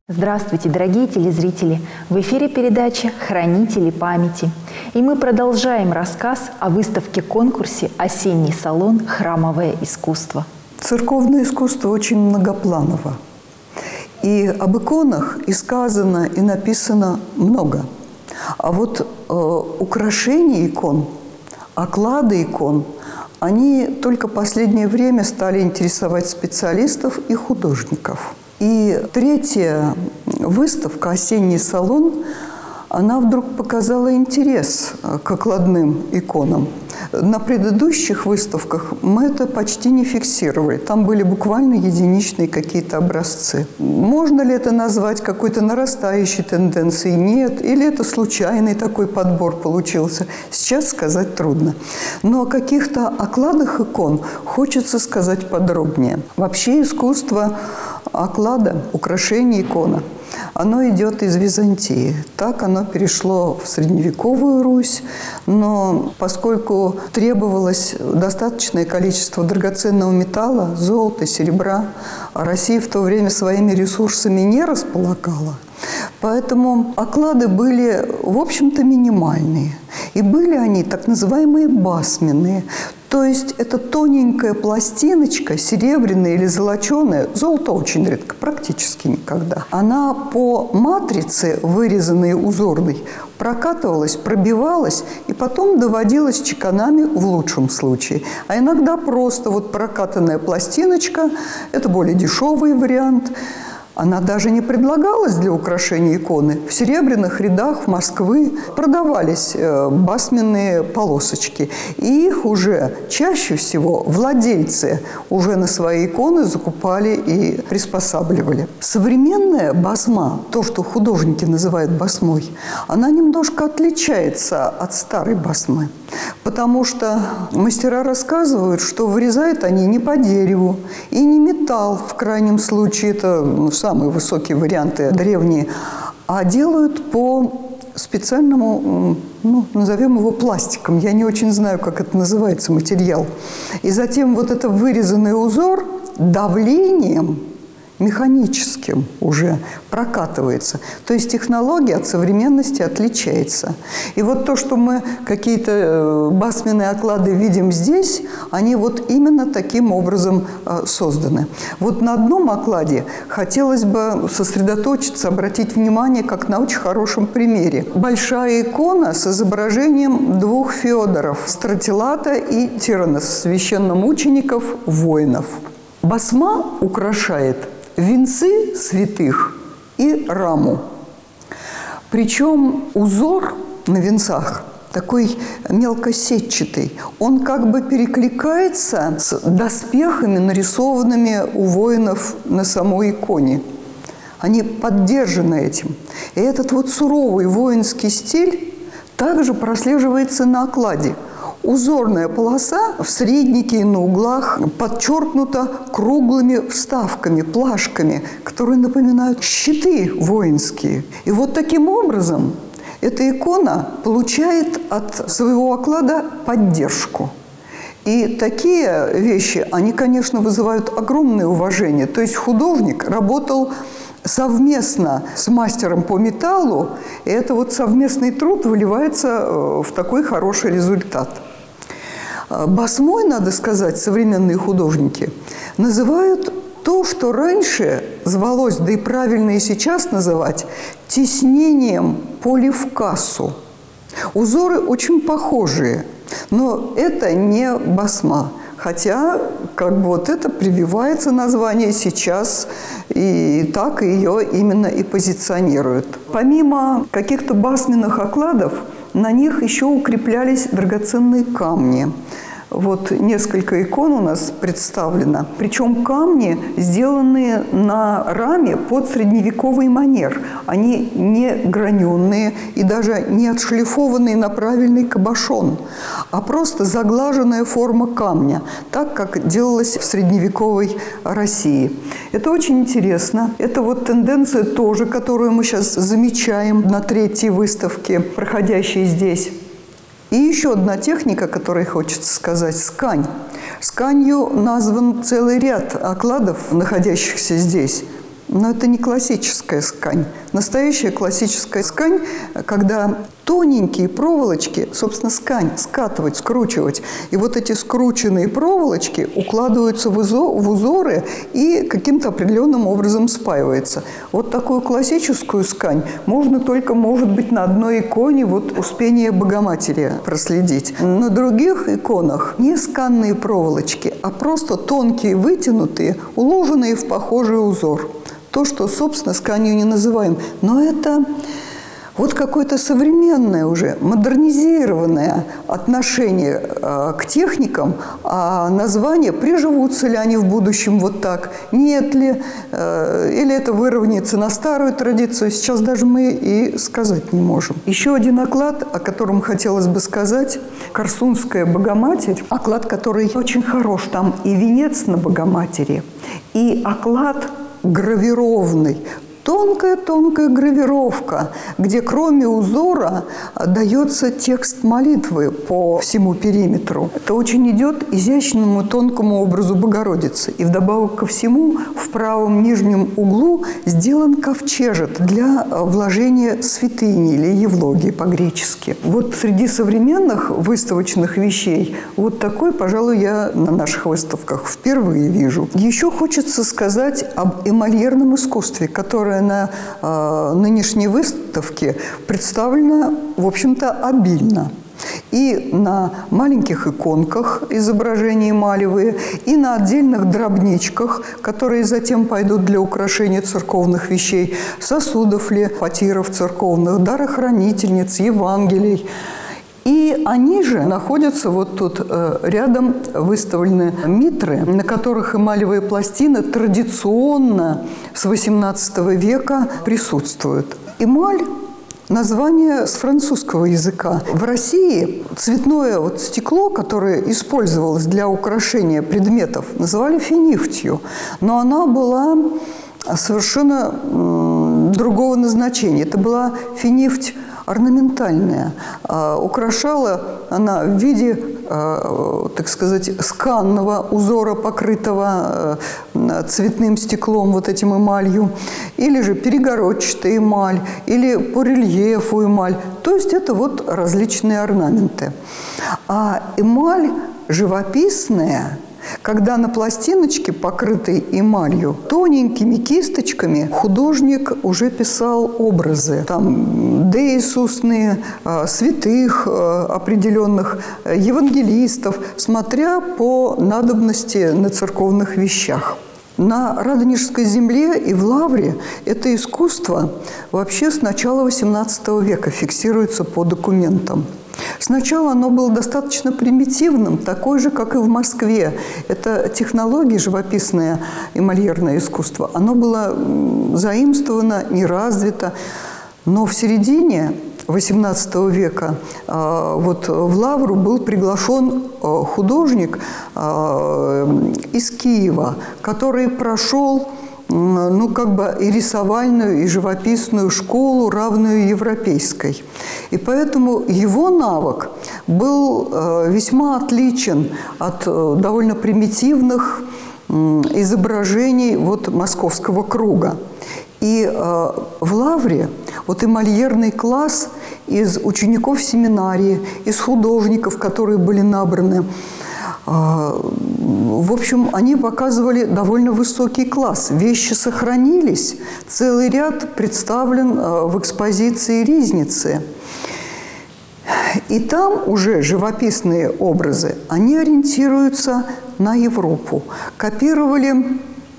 Здравствуйте, дорогие телезрители! В эфире передача «Хранители памяти». И мы продолжаем рассказ о выставке-конкурсе «Осенний салон. Храмовое искусство». Церковное искусство очень многопланово. И об иконах и сказано, и написано много. А вот украшения икон, оклады икон, они только в последнее время стали интересовать специалистов и художников. И третья выставка «Осенний салон», она вдруг показала интерес к окладным иконам. На предыдущих выставках мы это почти не фиксировали. Там были буквально единичные какие-то образцы. Можно ли это назвать какой-то нарастающей тенденцией? Нет. Или это случайный такой подбор получился? Сейчас сказать трудно. Но о каких-то окладах икон хочется сказать подробнее. Вообще искусство оклада, украшения икона, оно идет из Византии. Так оно перешло в средневековую Русь. Но поскольку требовалось достаточное количество драгоценного металла, золота, серебра, а Россия в то время своими ресурсами не располагала, поэтому оклады были, в общем-то, минимальные. И были они так называемые басменные. То есть это тоненькая пластиночка, серебряная или золоченая, золото очень редко, практически никогда. Она по матрице, вырезанной узорной, прокатывалась, пробивалась и потом доводилась чеканами в лучшем случае. А иногда просто вот прокатанная пластиночка, это более дешевый вариант. Она даже не предлагалась для украшения иконы. В серебряных рядах Москвы продавались басменные полосочки. И их уже чаще всего владельцы уже на свои иконы закупали и приспосабливали. Современная басма, то, что художники называют басмой, она немножко отличается от старой басмы. Потому что мастера рассказывают, что вырезают они не по дереву и не металл, в крайнем случае, это самые высокие варианты древние, а делают по специальному, назовем его пластиком. Я не очень знаю, как это называется, материал. И затем вот это вырезанный узор давлением механическим уже прокатывается. То есть технология от современности отличается. И вот то, что мы какие-то басменные оклады видим здесь, они вот именно таким образом созданы. Вот на одном окладе хотелось бы сосредоточиться, обратить внимание, как на очень хорошем примере. Большая икона с изображением двух Феодоров – Стратилата и Тиранос, священномучеников, воинов. Басма украшает венцы святых и раму. Причем узор на венцах такой мелкосетчатый. Он как бы перекликается с доспехами, нарисованными у воинов на самой иконе. Они поддержаны этим. И этот вот суровый воинский стиль также прослеживается на окладе. Узорная полоса в среднике и на углах подчеркнута круглыми вставками, плашками, которые напоминают щиты воинские. И вот таким образом эта икона получает от своего оклада поддержку. И такие вещи, они, конечно, вызывают огромное уважение. То есть художник работал совместно с мастером по металлу, и это вот совместный труд выливается в такой хороший результат. Басмой, надо сказать, современные художники называют то, что раньше звалось, да и правильно и сейчас называть, тиснением по левкасу. Узоры очень похожие, но это не басма. Хотя, как бы вот это прививается название сейчас, и так ее именно и позиционируют. Помимо каких-то басменных окладов, на них еще укреплялись драгоценные камни. Вот несколько икон у нас представлено. Причем камни, сделанные на раме под средневековый манер. Они не граненные и даже не отшлифованные на правильный кабошон, а просто заглаженная форма камня, так как делалось в средневековой России. Это очень интересно. Это вот тенденция тоже, которую мы сейчас замечаем на третьей выставке, проходящей здесь. И еще одна техника, о которой хочется сказать – скань. Сканью назван целый ряд окладов, находящихся здесь. Но это не классическая ткань. Настоящая классическая ткань, когда тоненькие проволочки, собственно, ткань скатывать, скручивать. И вот эти скрученные проволочки укладываются в узоры и каким-то определенным образом спаивается. Вот такую классическую ткань можно только, может быть, на одной иконе вот Успения Богоматери проследить. На других иконах не сканные проволочки, а просто тонкие, вытянутые, уложенные в похожий узор. То, что, собственно, тканью не называем. Но это вот какое-то современное уже, модернизированное отношение к техникам, а названия, приживутся ли они в будущем вот так, нет ли, или это выровняется на старую традицию, сейчас даже мы и сказать не можем. Еще один оклад, о котором хотелось бы сказать, Корсунская Богоматерь, оклад, который очень хорош, там и венец на Богоматери, и оклад гравированный. Тонкая-тонкая гравировка, где кроме узора дается текст молитвы по всему периметру. Это очень идет изящному тонкому образу Богородицы. И вдобавок ко всему в правом нижнем углу сделан ковчежек для вложения святыни или евлогии по-гречески. Вот среди современных выставочных вещей вот такой, пожалуй, я на наших выставках впервые вижу. Еще хочется сказать об эмальерном искусстве, которое на нынешней выставке представлено, в общем-то, обильно. И на маленьких иконках изображения эмалевые, и на отдельных дробничках, которые затем пойдут для украшения церковных вещей, сосудов ли, потиров церковных, дарохранительниц, Евангелий. И они же находятся вот тут рядом, выставлены митры, на которых эмалевые пластины традиционно с XVIII века присутствуют. Эмаль – название с французского языка. В России цветное вот стекло, которое использовалось для украшения предметов, называли финифтью, но она была совершенно другого назначения. Это была финифть орнаментальная. Украшала она в виде, так сказать, сканного узора, покрытого цветным стеклом, вот этим эмалью, или же перегородчатая эмаль, или по рельефу эмаль. То есть это вот различные орнаменты. А эмаль живописная, когда на пластиночке, покрытой эмалью, тоненькими кисточками художник уже писал образы. Там деисусные, святых определенных, евангелистов, смотря по надобности на церковных вещах. На Радонежской земле и в Лавре это искусство вообще с начала XVIII века фиксируется по документам. Сначала оно было достаточно примитивным, такой же, как и в Москве. Это технология живописное эмальерное искусство. Оно было заимствовано, не развито. Но в середине XVIII века вот в Лавру был приглашен художник из Киева, который прошел ну, как бы и рисовальную, и живописную школу, равную европейской. И поэтому его навык был весьма отличен от довольно примитивных изображений вот московского круга. И в Лавре вот эмальерный класс из учеников семинарии, из художников, которые были набраны, в общем, они показывали довольно высокий класс. Вещи сохранились, целый ряд представлен в экспозиции Ризницы. И там уже живописные образы, они ориентируются на Европу. Копировали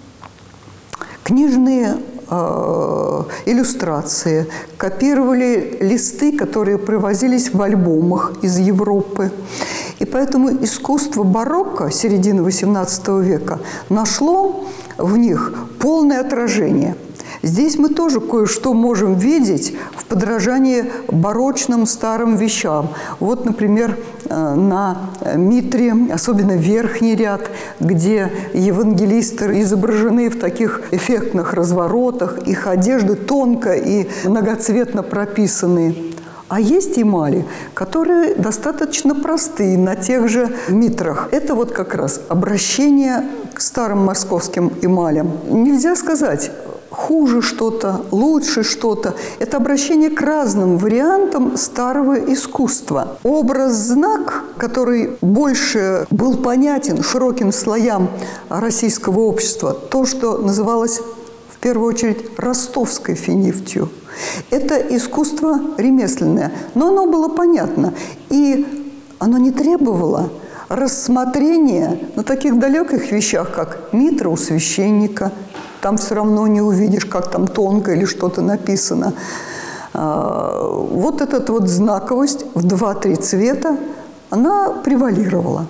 книжные иллюстрации, копировали листы, которые привозились в альбомах из Европы. И поэтому искусство барокко середины XVIII века нашло в них полное отражение. Здесь мы тоже кое-что можем видеть в подражании барочным старым вещам. Вот, например, на митре, особенно верхний ряд, где евангелисты изображены в таких эффектных разворотах, их одежды тонко и многоцветно прописаны. А есть эмали, которые достаточно простые на тех же митрах. Это вот как раз обращение к старым московским эмалям. Нельзя сказать, хуже что-то, лучше что-то. Это обращение к разным вариантам старого искусства. Образ-знак, который больше был понятен широким слоям российского общества, то, что называлось в первую очередь ростовской финифтью, это искусство ремесленное, но оно было понятно, и оно не требовало рассмотрения на таких далеких вещах, как митра у священника. Там все равно не увидишь, как там тонко или что-то написано. Вот эта вот знаковость в 2-3 цвета, она превалировала.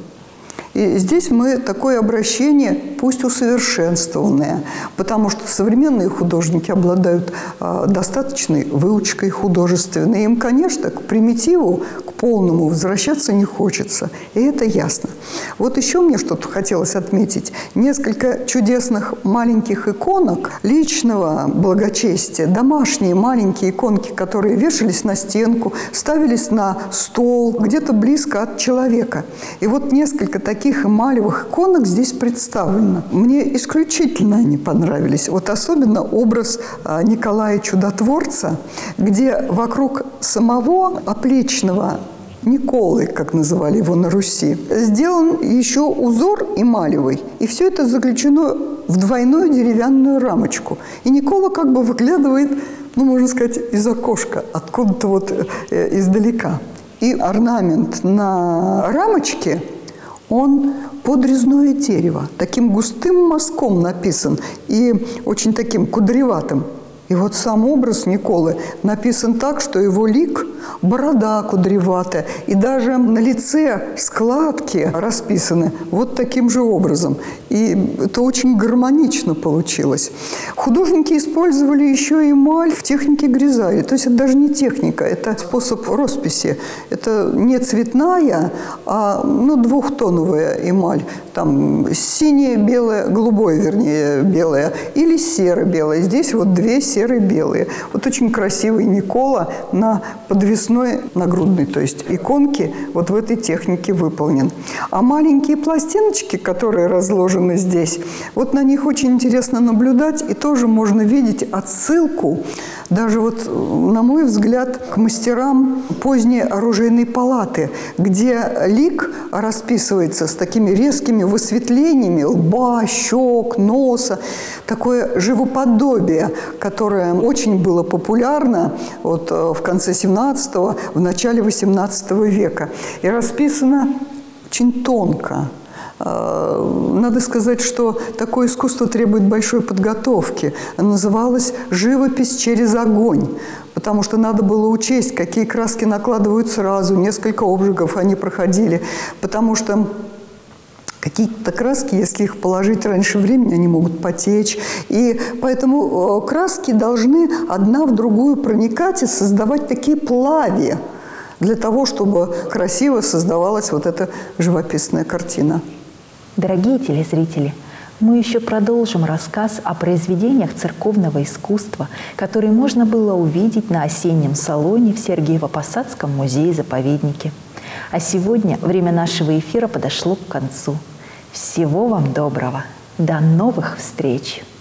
И здесь мы такое обращение, пусть усовершенствованное, потому что современные художники обладают достаточной выучкой художественной. Им, конечно, к примитиву, к полному возвращаться не хочется. И это ясно. Вот еще мне что-то хотелось отметить. Несколько чудесных маленьких иконок личного благочестия, домашние маленькие иконки, которые вешались на стенку, ставились на стол, где-то близко от человека. И вот несколько таких эмалевых иконок здесь представлено. Мне исключительно они понравились. Вот особенно образ Николая Чудотворца, где вокруг самого оплечного Николы, как называли его на Руси, сделан еще узор эмалевый. И все это заключено в двойную деревянную рамочку. И Никола как бы выглядывает, ну, можно сказать, из окошка, откуда-то вот издалека. И орнамент на рамочке, он под резное дерево, таким густым мазком написан и очень таким кудреватым. И вот сам образ Николы написан так, что его лик, борода кудреватая, и даже на лице складки расписаны вот таким же образом. И это очень гармонично получилось. Художники использовали еще эмаль в технике гризари. То есть это даже не техника, это способ росписи. Это не цветная, а двухтоновая эмаль. Там синее, белое, голубое, вернее, белое, или серо-белое. Здесь вот две серо-белые. Вот очень красивый Никола на подвесной нагрудной, то есть иконке вот в этой технике выполнен. А маленькие пластиночки, которые разложены здесь, вот на них очень интересно наблюдать, и тоже можно видеть отсылку, даже вот, на мой взгляд, к мастерам поздней оружейной палаты, где лик расписывается с такими резкими высветлениями лба, щек, носа, такое живоподобие, которое очень было популярно вот в конце 17-го, в начале 18 века. И расписано очень тонко. Надо сказать, что такое искусство требует большой подготовки. Называлось «живопись через огонь», потому что надо было учесть, какие краски накладывают сразу, несколько обжигов они проходили, потому что какие-то краски, если их положить раньше времени, они могут потечь. И поэтому краски должны одна в другую проникать и создавать такие плави для того, чтобы красиво создавалась вот эта живописная картина. Дорогие телезрители, мы еще продолжим рассказ о произведениях церковного искусства, которые можно было увидеть на осеннем салоне в Сергиево-Посадском музее-заповеднике. А сегодня время нашего эфира подошло к концу. Всего вам доброго. До новых встреч!